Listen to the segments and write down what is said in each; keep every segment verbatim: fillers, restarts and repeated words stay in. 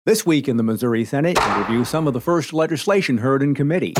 This week in the Missouri Senate, we'll review some of the first legislation heard in committee.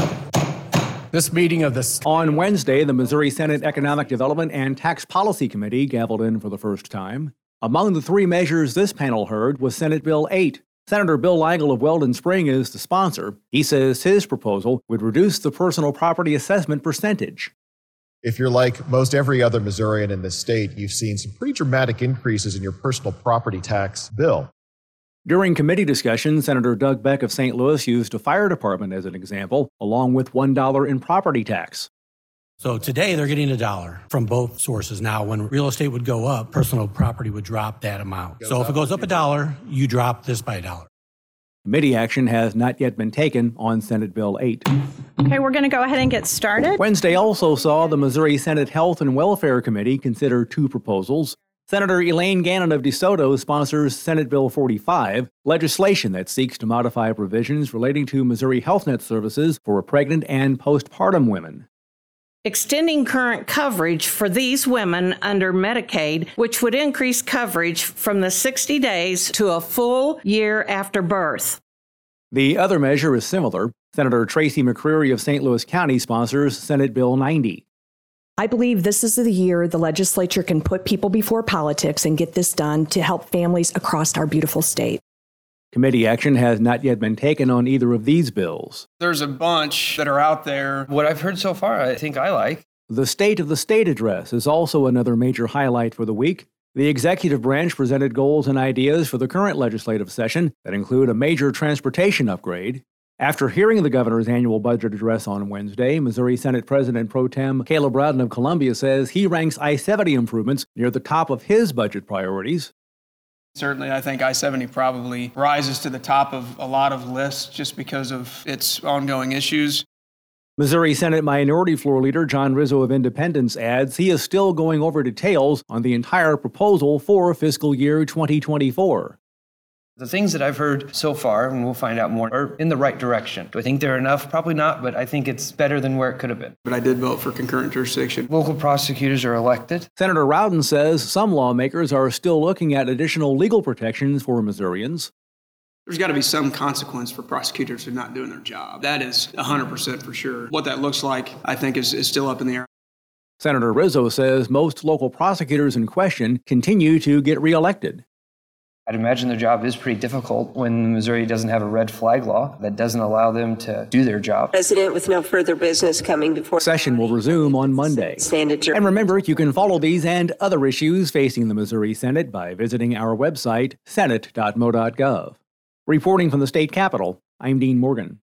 This meeting of the... On Wednesday, the Missouri Senate Economic Development and Tax Policy Committee gavelled in for the first time. Among the three measures this panel heard was Senate Bill eight. Senator Bill Leigel of Weldon Spring is the sponsor. He says his proposal would reduce the personal property assessment percentage. If you're like most every other Missourian in this state, you've seen some pretty dramatic increases in your personal property tax bill. During committee discussion, Senator Doug Beck of Saint Louis used a fire department as an example, along with one dollar in property tax. So today they're getting a dollar from both sources. Now, when real estate would go up, personal property would drop that amount. So if it goes up a dollar, you drop this by a dollar. Committee action has not yet been taken on Senate Bill eight. Okay, we're going to go ahead and get started. Wednesday also saw the Missouri Senate Health and Welfare Committee consider two proposals. Senator Elaine Gannon of DeSoto sponsors Senate Bill forty-five, legislation that seeks to modify provisions relating to Missouri Health Net services for pregnant and postpartum women. Extending current coverage for these women under Medicaid, which would increase coverage from the sixty days to a full year after birth. The other measure is similar. Senator Tracy McCreary of Saint Louis County sponsors Senate Bill ninety. I believe this is the year the legislature can put people before politics and get this done to help families across our beautiful state. Committee action has not yet been taken on either of these bills. There's a bunch that are out there. What I've heard so far, I think I like. The State of the State address is also another major highlight for the week. The executive branch presented goals and ideas for the current legislative session that include a major transportation upgrade. After hearing the governor's annual budget address on Wednesday, Missouri Senate President Pro Tem Caleb Rowden of Columbia says he ranks I seventy improvements near the top of his budget priorities. Certainly, I think I seventy probably rises to the top of a lot of lists just because of its ongoing issues. Missouri Senate Minority Floor Leader John Rizzo of Independence adds he is still going over details on the entire proposal for fiscal year twenty twenty-four. The things that I've heard so far, and we'll find out more, are in the right direction. Do I think they're enough? Probably not, but I think it's better than where it could have been. But I did vote for concurrent jurisdiction. Local prosecutors are elected. Senator Rowden says some lawmakers are still looking at additional legal protections for Missourians. There's got to be some consequence for prosecutors who are not doing their job. That is one hundred percent for sure. What that looks like, I think, is, is still up in the air. Senator Rizzo says most local prosecutors in question continue to get reelected. I'd imagine their job is pretty difficult when Missouri doesn't have a red flag law that doesn't allow them to do their job. President, with no further business coming before... Session will resume on Monday. Stand adjourned. And remember, you can follow these and other issues facing the Missouri Senate by visiting our website, senate dot mo dot gov. Reporting from the state capitol, I'm Dean Morgan.